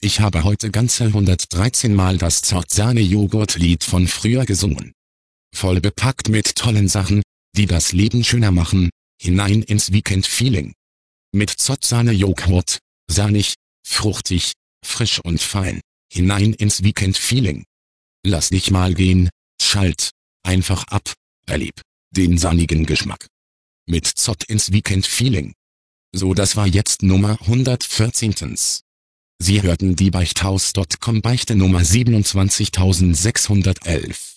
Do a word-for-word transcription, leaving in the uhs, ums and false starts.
Ich habe heute ganze hundertdreizehn Mal das Zott-Sahne-Joghurt-Lied von früher gesungen. Voll bepackt mit tollen Sachen, die das Leben schöner machen, hinein ins Weekend-Feeling. Mit Zott-Sahne-Joghurt, sahnig, fruchtig, frisch und fein, hinein ins Weekend-Feeling. Lass dich mal gehen, schalt einfach ab, erleb den sahnigen Geschmack. Mit Zott ins Weekend-Feeling. So, das war jetzt Nummer hundertvierzehn. Sie hörten die Beichthaus Punkt com Beichte Nummer siebenundzwanzigtausendsechshundertelf.